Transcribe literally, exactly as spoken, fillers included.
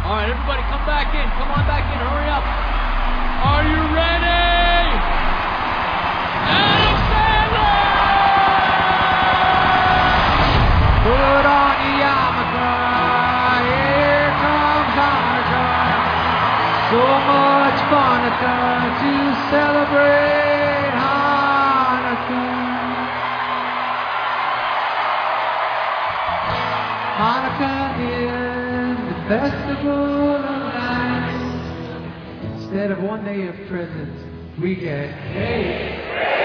All right, everybody come back in. Come on back in. Hurry up. Are you ready? Adam Sandler! Put on your yarmulke. Here comes Hanukkah. So much fun to celebrate Hanukkah. Hanukkah is the festival of lights. Instead of one day of presents, we get eight.